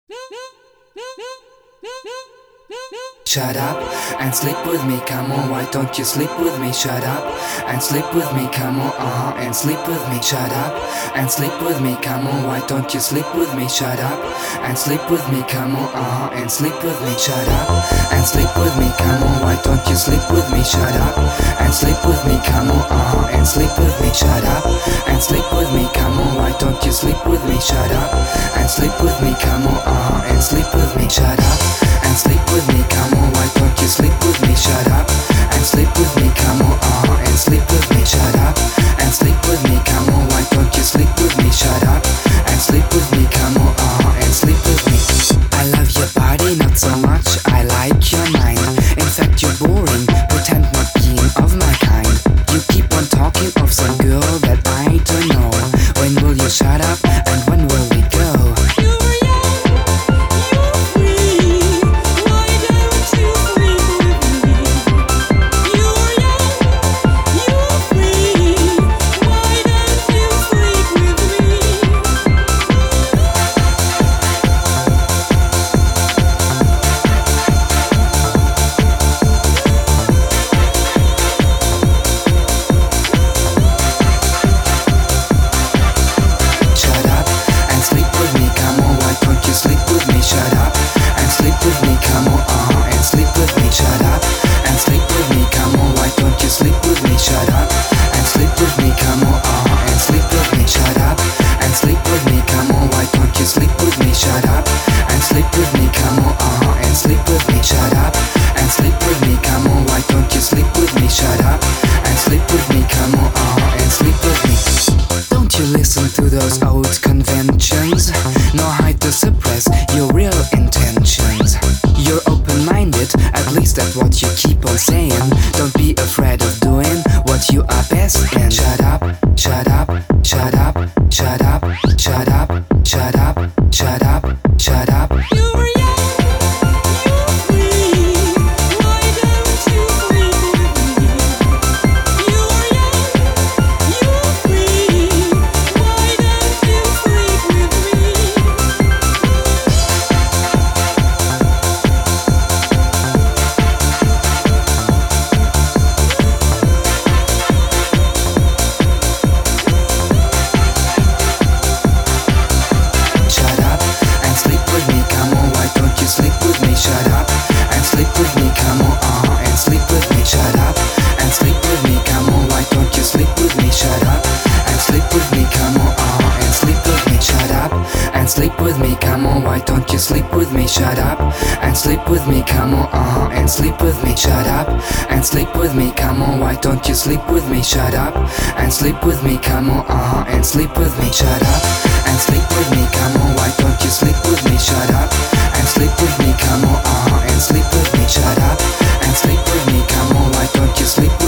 Shut up and sleep with me, come on, why don't you sleep with me? Shut up and sleep with me, come on, and sleep with me. Shut up and sleep with me, come on, why don't you sleep with me? Shut up and sleep with me, come on, and sleep with me. Shut up and sleep with me, come on, why don't you sleep with me? Shut up and sleep with me, come on, and sleep with me. Shut up and sleep with me, come on, why don't you sleep with me? Shut up and sleep with me, come on, and sleep with me. Shut up and sleep with me, come on, why don't you sleep with me? Shut up and sleep with me, come on, and sleep with me. Shut up and sleep with me, come on, why don't you sleep with me? Shut up and sleep with me, come on, and sleep with me. I love your body, not so much, I like your mind. In fact you're boring, pretend not being of my kind. You keep on talking of some girl that I don't know. When will you shut up and when will we go? Listen to those old conventions, nor hide to suppress your real intentions. You're open-minded, at least that's what you keep on saying. Don't be afraid of doing what you are best in. Shut up, shut up, shut up, shut up, shut up, shut up, shut up, shut up. Sleep with me, come on, why don't you sleep with me? Shut up and sleep with me, come on, and sleep with me. Shut up and sleep with me, come on, why don't you sleep with me? Shut up and sleep with me, come on, and sleep with me. Shut up and sleep with me, come on, why don't you sleep with me? Shut up and sleep with me, come on, and sleep with me. Shut up and sleep with me, come on, why don't you sleep with me?